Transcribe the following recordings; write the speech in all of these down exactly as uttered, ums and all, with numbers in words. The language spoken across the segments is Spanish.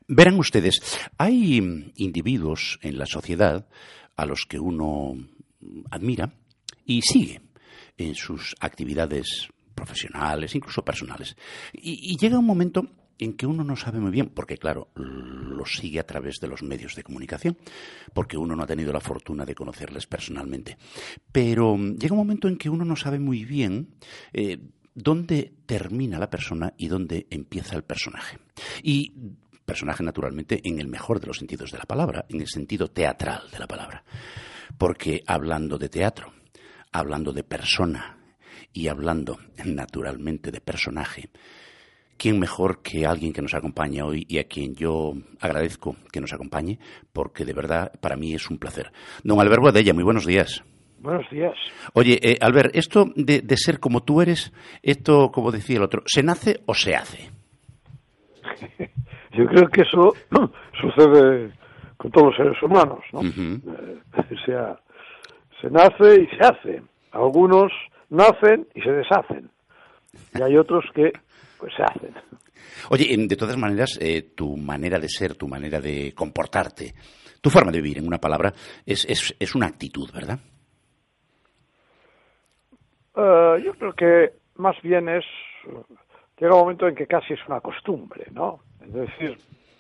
Verán ustedes, hay individuos en la sociedad a los que uno admira y sigue en sus actividades profesionales, incluso personales. Y, y llega un momento en que uno no sabe muy bien, porque claro, lo sigue a través de los medios de comunicación, porque uno no ha tenido la fortuna de conocerles personalmente. Pero llega un momento en que uno no sabe muy bien eh, dónde termina la persona y dónde empieza el personaje. Y personaje, naturalmente, en el mejor de los sentidos de la palabra, en el sentido teatral de la palabra. Porque hablando de teatro, hablando de persona y hablando, naturalmente, de personaje, ¿quién mejor que alguien que nos acompaña hoy y a quien yo agradezco que nos acompañe? Porque de verdad para mí es un placer. Don Albert Boadella, muy buenos días. Buenos días. Oye, eh, Albert, esto de, de ser como tú eres, esto, como decía el otro, ¿se nace o se hace? Yo creo que eso sucede con todos los seres humanos, ¿no? Uh-huh. Eh, o sea, se nace y se hace. Algunos nacen y se deshacen. Y hay otros que pues se hacen. Oye, de todas maneras, eh, tu manera de ser, tu manera de comportarte, tu forma de vivir, en una palabra, es, es, es una actitud, ¿verdad? Uh, yo creo que más bien es... Llega un momento en que casi es una costumbre, ¿no? Es decir,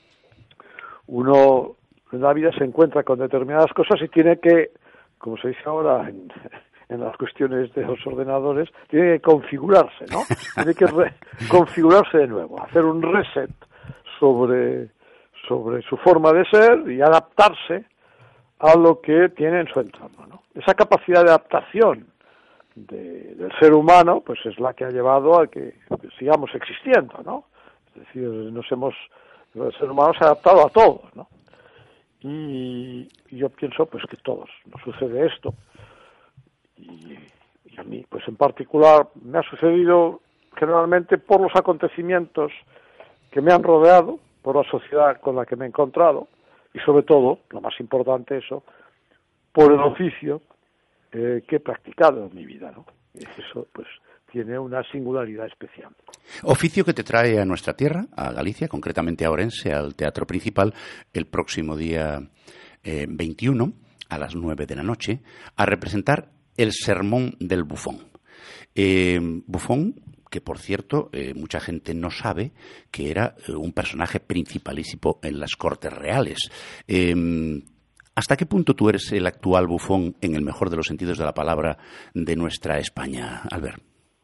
uno en la vida se encuentra con determinadas cosas y tiene que, como se dice ahora en... en las cuestiones de los ordenadores, tiene que configurarse, ¿no? Tiene que re- configurarse de nuevo, hacer un reset sobre, sobre su forma de ser y adaptarse a lo que tiene en su entorno, ¿no? Esa capacidad de adaptación de, del ser humano, pues es la que ha llevado a que sigamos existiendo, ¿no? Es decir, nos hemos, el ser humano se ha adaptado a todo, ¿no? Y, y yo pienso, pues, que todos nos sucede esto. Y, y a mí, pues en particular, me ha sucedido generalmente por los acontecimientos que me han rodeado, por la sociedad con la que me he encontrado, y sobre todo, lo más importante eso, por el oficio eh, que he practicado en mi vida, ¿no? Y eso, pues, tiene una singularidad especial. Oficio que te trae a nuestra tierra, a Galicia, concretamente a Orense, al Teatro Principal, el próximo día eh, veintiuno, a las nueve de la noche, a representar El sermón del bufón. Eh, bufón, que por cierto, eh, mucha gente no sabe que era eh, un personaje principalísimo en las Cortes Reales. Eh, ¿Hasta qué punto tú eres el actual bufón, en el mejor de los sentidos de la palabra, de nuestra España, Albert?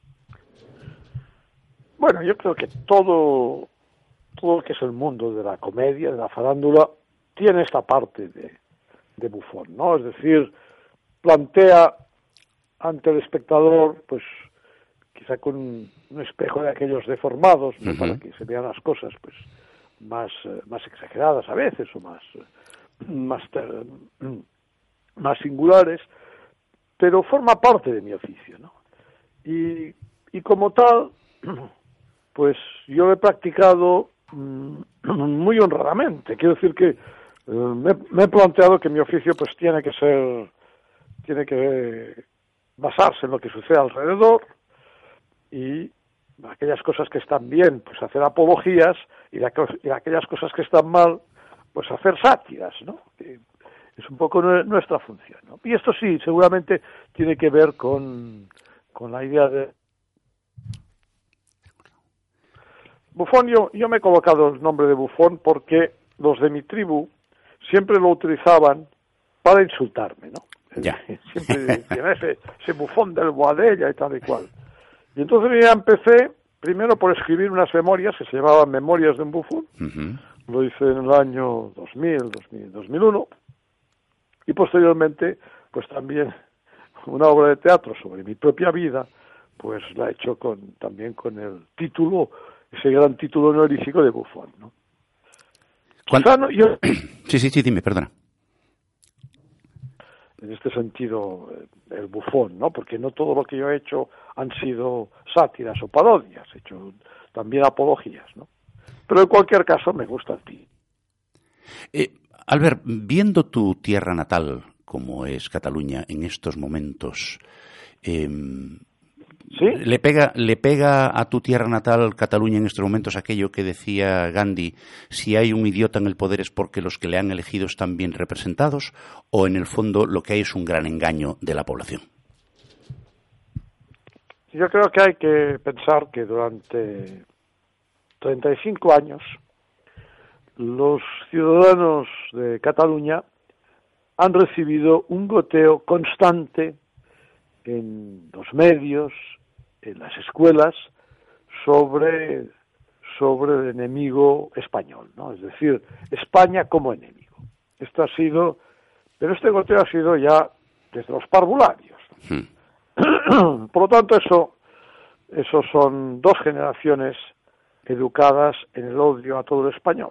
Bueno, yo creo que todo, todo lo que es el mundo de la comedia, de la farándula, tiene esta parte de, de bufón, ¿no? Es decir, plantea ante el espectador, pues quizá con un, un espejo de aquellos deformados, ¿no? Uh-huh. Para que se vean las cosas pues más eh, más exageradas a veces o más más ter, más singulares, pero forma parte de mi oficio, ¿no? Y y como tal, pues yo lo he practicado mmm, muy honradamente. Quiero decir que eh, me, me he planteado que mi oficio pues tiene que ser tiene que basarse en lo que sucede alrededor y aquellas cosas que están bien, pues hacer apologías y, la, y aquellas cosas que están mal, pues hacer sátiras, ¿no? Que es un poco nuestra función, ¿no? Y esto sí, seguramente tiene que ver con, con la idea de... Bufón, yo, yo me he colocado el nombre de bufón porque los de mi tribu siempre lo utilizaban para insultarme, ¿no? Ya. Siempre decían ese, ese bufón del Boadella y tal y cual. Y entonces ya empecé primero por escribir unas memorias que se llamaban Memorias de un bufón. Uh-huh. Lo hice en el año dos mil, dos mil uno. Y posteriormente, pues también una obra de teatro sobre mi propia vida, pues la he hecho con, también con el título, ese gran título honorífico de bufón, ¿no? Quizá no, yo... Sí, sí, sí, dime, perdona. En este sentido, el bufón, ¿no? Porque no todo lo que yo he hecho han sido sátiras o parodias, he hecho también apologías, ¿no? Pero en cualquier caso me gusta el ti. Eh, Albert, viendo tu tierra natal, como es Cataluña, en estos momentos, eh, ¿Sí? ¿Le pega, ¿Le pega a tu tierra natal, Cataluña, en estos momentos aquello que decía Gandhi, si hay un idiota en el poder es porque los que le han elegido están bien representados, o en el fondo lo que hay es un gran engaño de la población? Yo creo que hay que pensar que durante treinta y cinco años los ciudadanos de Cataluña han recibido un goteo constante en los medios, en las escuelas, sobre, sobre el enemigo español, ¿no? Es decir, España como enemigo. Esto ha sido, pero este goteo ha sido ya desde los parvularios. Hmm. Por lo tanto, eso, eso son dos generaciones educadas en el odio a todo lo español.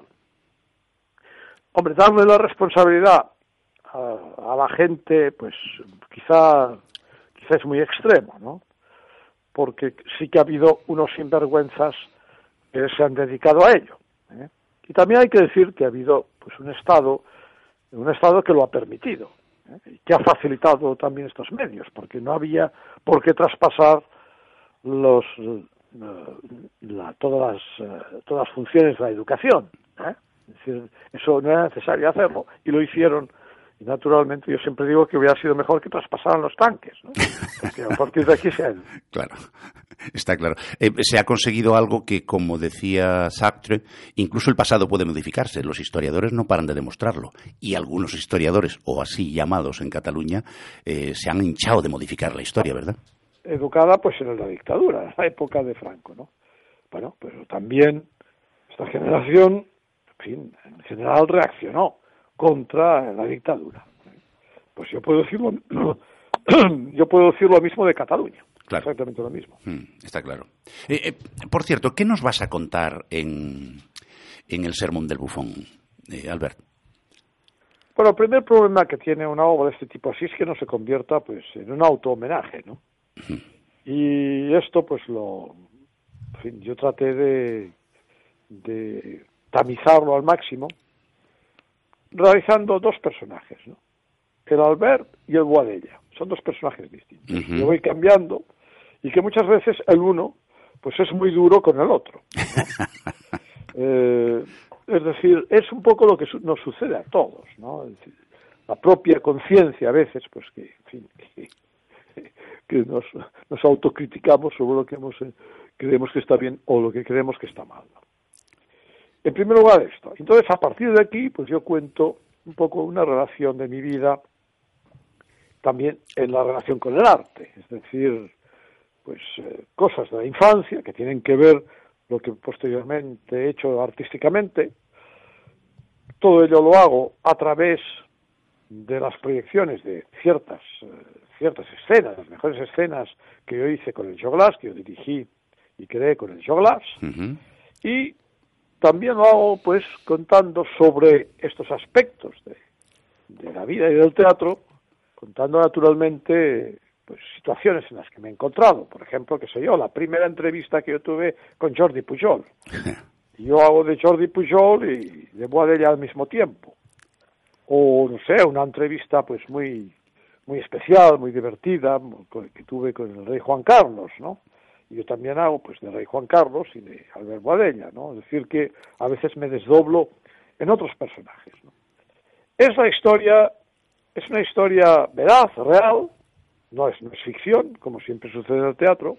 Hombre, darle la responsabilidad a, a la gente, pues quizá, quizá es muy extremo, ¿no? Porque sí que ha habido unos sinvergüenzas que se han dedicado a ello, ¿eh? Y también hay que decir que ha habido pues un Estado, un Estado que lo ha permitido, ¿eh? Y que ha facilitado también estos medios, porque no había por qué traspasar los la, todas las todas las funciones de la educación, ¿eh? Es decir, eso no era necesario hacerlo y lo hicieron. Y naturalmente yo siempre digo que hubiera sido mejor que traspasaran los tanques, ¿no? Porque a partir de aquí se han... Claro, está claro. Eh, se ha conseguido algo que, como decía Sartre, incluso el pasado puede modificarse. Los historiadores no paran de demostrarlo. Y algunos historiadores, o así llamados en Cataluña, eh, se han hinchado de modificar la historia, ¿verdad? Educada pues en la dictadura, en la época de Franco, ¿no? Bueno, pero también esta generación, en fin, en general reaccionó contra la dictadura. Pues yo puedo decirlo, yo puedo decir lo mismo de Cataluña. Claro. Exactamente lo mismo. Mm, está claro. Eh, eh, por cierto, ¿qué nos vas a contar en, en el Sermón del Bufón, eh, Albert? Bueno, el primer problema que tiene una obra de este tipo así es que no se convierta pues en un auto-homenaje, ¿no? Uh-huh. Y esto pues lo... En fin, yo traté de, de tamizarlo al máximo, realizando dos personajes, ¿no? El Albert y el Boadella. Son dos personajes distintos. Uh-huh. Yo voy cambiando y que muchas veces el uno pues es muy duro con el otro, ¿no? eh, es decir, es un poco lo que su- nos sucede a todos, ¿no? Es decir, la propia conciencia a veces, pues que, en fin, que, que nos, nos autocriticamos sobre lo que hemos, eh, creemos que está bien o lo que creemos que está mal, ¿no? En primer lugar esto. Entonces, a partir de aquí, pues yo cuento un poco una relación de mi vida también en la relación con el arte, es decir, pues eh, cosas de la infancia que tienen que ver lo que posteriormente he hecho artísticamente. Todo ello lo hago a través de las proyecciones de ciertas eh, ciertas escenas, las mejores escenas que yo hice con el Joglas, que yo dirigí y creé con el Joglas, uh-huh. Y también lo hago pues contando sobre estos aspectos de, de la vida y del teatro, contando naturalmente pues situaciones en las que me he encontrado. Por ejemplo, que sé yo, la primera entrevista que yo tuve con Jordi Pujol. Yo hago de Jordi Pujol y de Boadella al mismo tiempo. O, no sé, una entrevista pues muy muy especial, muy divertida, que tuve con el rey Juan Carlos, ¿no? Y yo también hago pues de rey Juan Carlos y de Albert Boadella, ¿no? Es decir, que a veces me desdoblo en otros personajes, ¿no? Es la historia, es una historia veraz, real, no es, no es ficción, como siempre sucede en el teatro,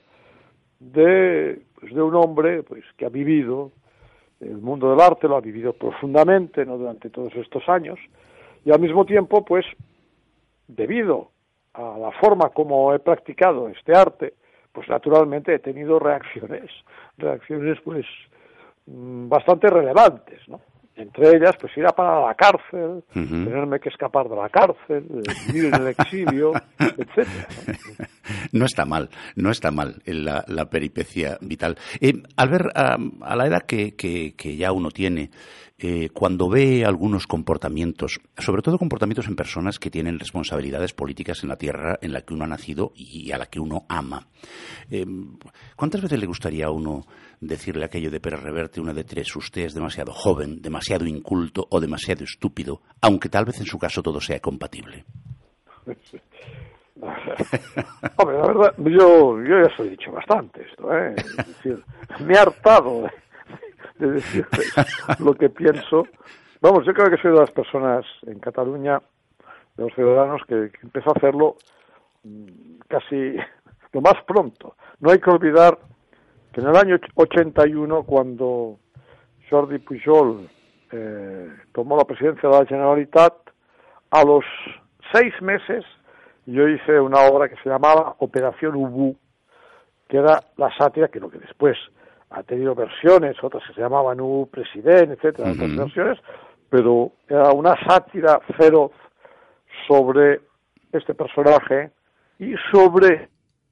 de, pues, de un hombre pues que ha vivido el mundo del arte, lo ha vivido profundamente, ¿no? Durante todos estos años, y al mismo tiempo, pues, debido a la forma como he practicado este arte, pues naturalmente he tenido reacciones, reacciones pues bastante relevantes, ¿no? Entre ellas, pues ir a parar a la cárcel, uh-huh. tenerme que escapar de la cárcel, vivir en el exilio, etcétera, ¿no? No está mal, no está mal la, la peripecia vital. Eh, al ver a, a la edad que, que, que ya uno tiene, eh, cuando ve algunos comportamientos, sobre todo comportamientos en personas que tienen responsabilidades políticas en la tierra en la que uno ha nacido y a la que uno ama, eh, ¿cuántas veces le gustaría a uno decirle aquello de Pérez Reverte, una de tres, usted es demasiado joven, demasiado inculto o demasiado estúpido, aunque tal vez en su caso todo sea compatible? Hombre, la verdad, yo, yo ya os he dicho bastante esto, ¿eh? Es decir, me he hartado de, de decirles lo que pienso. Vamos, yo creo que soy de las personas en Cataluña, de los ciudadanos, que, que empezó a hacerlo casi lo más pronto. No hay que olvidar que en el año ochenta y uno, cuando Jordi Pujol eh, tomó la presidencia de la Generalitat, a los seis meses yo hice una obra que se llamaba Operación Ubú, que era la sátira, que lo que después ha tenido versiones, otras que se llamaban Ubú President, etcétera, uh-huh. otras versiones, pero era una sátira feroz sobre este personaje y sobre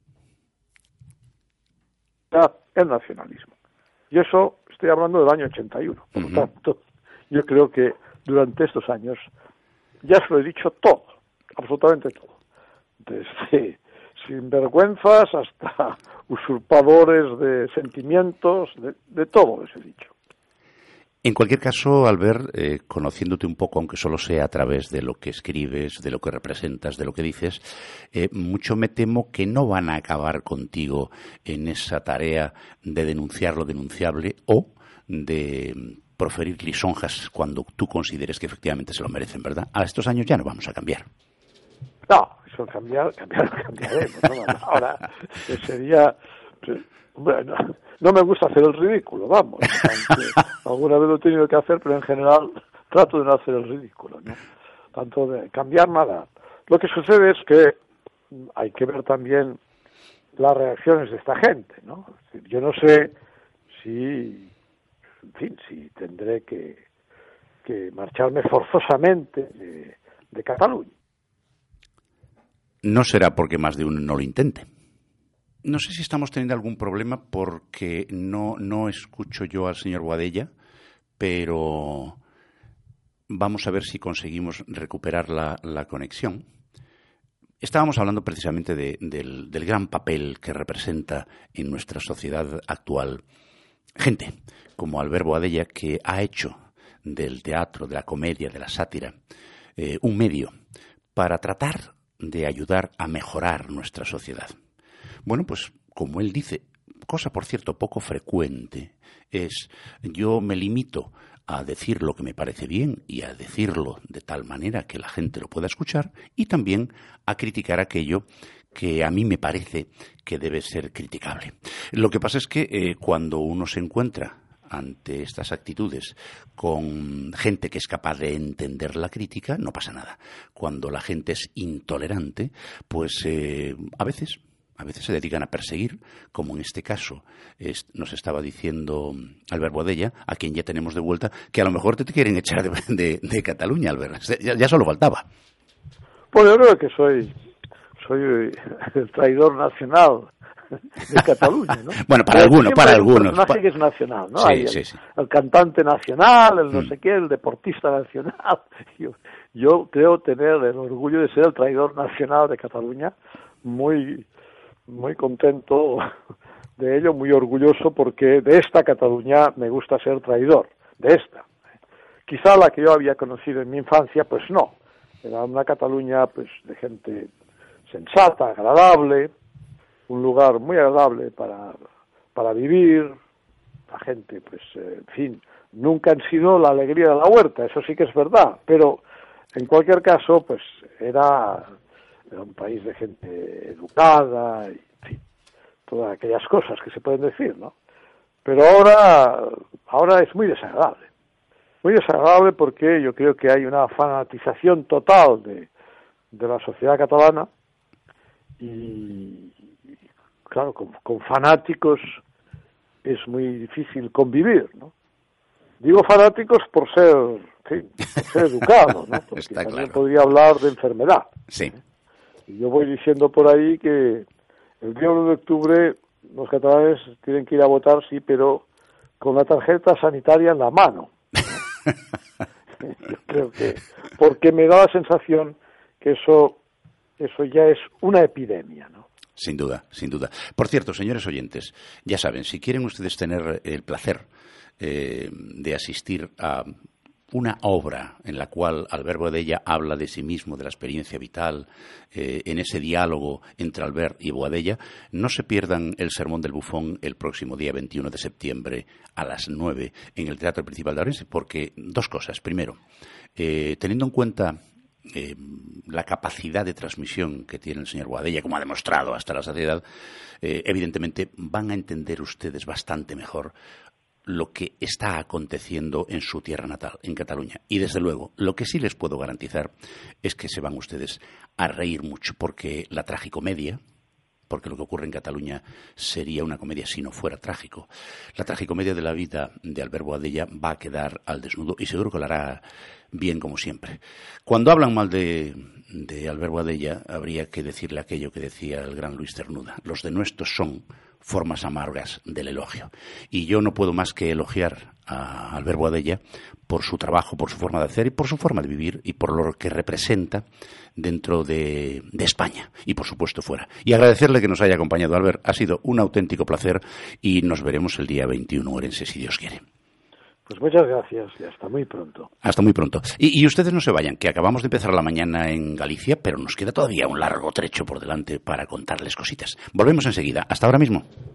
el nacionalismo. Y eso estoy hablando del año ochenta y uno. Por uh-huh. lo tanto, yo creo que durante estos años ya se lo he dicho todo, absolutamente todo. Desde sinvergüenzas hasta usurpadores de sentimientos, de, de todo les he dicho. En cualquier caso, Albert, eh, conociéndote un poco, aunque solo sea a través de lo que escribes, de lo que representas, de lo que dices, eh, mucho me temo que no van a acabar contigo en esa tarea de denunciar lo denunciable o de proferir lisonjas cuando tú consideres que efectivamente se lo merecen, ¿verdad? A estos años ya no vamos a cambiar. No, eso cambiar, cambiar, cambiaremos, ¿no? Ahora sería... Bueno, no me gusta hacer el ridículo, vamos. Alguna vez lo he tenido que hacer, pero en general trato de no hacer el ridículo, ¿no? Tanto de cambiar nada. Lo que sucede es que hay que ver también las reacciones de esta gente, ¿no? Yo no sé si, en fin, si tendré que, que marcharme forzosamente de, de Cataluña. No será porque más de uno no lo intente. No sé si estamos teniendo algún problema porque no, no escucho yo al señor Boadella, pero vamos a ver si conseguimos recuperar la, la conexión. Estábamos hablando precisamente de, del, del gran papel que representa en nuestra sociedad actual gente como Albert Boadella, que ha hecho del teatro, de la comedia, de la sátira, eh, un medio para tratar de ayudar a mejorar nuestra sociedad. Bueno, pues como él dice, cosa por cierto poco frecuente, es yo me limito a decir lo que me parece bien y a decirlo de tal manera que la gente lo pueda escuchar y también a criticar aquello que a mí me parece que debe ser criticable. Lo que pasa es que eh, cuando uno se encuentra ante estas actitudes con gente que es capaz de entender la crítica, no pasa nada. Cuando la gente es intolerante, pues eh, a veces... A veces se dedican a perseguir, como en este caso es, nos estaba diciendo Albert Boadella, a quien ya tenemos de vuelta, que a lo mejor te quieren echar de, de, de Cataluña, Albert. Ya, ya solo faltaba. Pues yo creo que soy, soy el traidor nacional de Cataluña, ¿no? Bueno, para algunos, para algunos. El personaje que es nacional, ¿no? Sí, hay el, sí, sí. el cantante nacional, el no mm. sé qué, el deportista nacional. Yo, yo creo tener el orgullo de ser el traidor nacional de Cataluña, muy... muy contento de ello, muy orgulloso, porque de esta Cataluña me gusta ser traidor, de esta. Quizá la que yo había conocido en mi infancia, pues no. Era una Cataluña pues de gente sensata, agradable, un lugar muy agradable para, para vivir, la gente, pues, eh, en fin, nunca han sido la alegría de la huerta, eso sí que es verdad, pero en cualquier caso, pues era... Era un país de gente educada, y, en fin, todas aquellas cosas que se pueden decir, ¿no? Pero ahora, ahora es muy desagradable. Muy desagradable porque yo creo que hay una fanatización total de, de la sociedad catalana y, claro, con, con fanáticos es muy difícil convivir, ¿no? Digo fanáticos por ser, en fin, por ser educado, ¿no? Porque Está también claro. podría hablar de enfermedad. Sí. Y yo voy diciendo por ahí que el día uno de octubre los catalanes tienen que ir a votar, sí, pero con la tarjeta sanitaria en la mano. Yo creo que, porque me da la sensación que eso, eso ya es una epidemia, ¿no? Sin duda, sin duda. Por cierto, señores oyentes, ya saben, si quieren ustedes tener el placer eh, de asistir a una obra en la cual Albert Boadella habla de sí mismo, de la experiencia vital, eh, en ese diálogo entre Albert y Boadella. No se pierdan el Sermón del Bufón el próximo día veintiuno de septiembre a las nueve en el Teatro Principal de Ourense, porque dos cosas. Primero, eh, teniendo en cuenta Eh, la capacidad de transmisión que tiene el señor Boadella, como ha demostrado hasta la saciedad, eh, evidentemente van a entender ustedes bastante mejor lo que está aconteciendo en su tierra natal, en Cataluña. Y desde luego, lo que sí les puedo garantizar es que se van ustedes a reír mucho, porque la tragicomedia, porque lo que ocurre en Cataluña sería una comedia si no fuera trágico. La tragicomedia de la vida de Albert Boadella va a quedar al desnudo y seguro que lo hará bien como siempre. Cuando hablan mal de, de Albert Boadella, habría que decirle aquello que decía el gran Luis Cernuda: los denuestos son formas amargas del elogio. Y yo no puedo más que elogiar a Albert Boadella por su trabajo, por su forma de hacer y por su forma de vivir y por lo que representa dentro de, de España y, por supuesto, fuera. Y agradecerle que nos haya acompañado, Albert. Ha sido un auténtico placer y nos veremos el día veintiuno en Ourense, si Dios quiere. Pues muchas gracias y hasta muy pronto. Hasta muy pronto. Y, y ustedes no se vayan, que acabamos de empezar la mañana en Galicia, pero nos queda todavía un largo trecho por delante para contarles cositas. Volvemos enseguida. Hasta ahora mismo.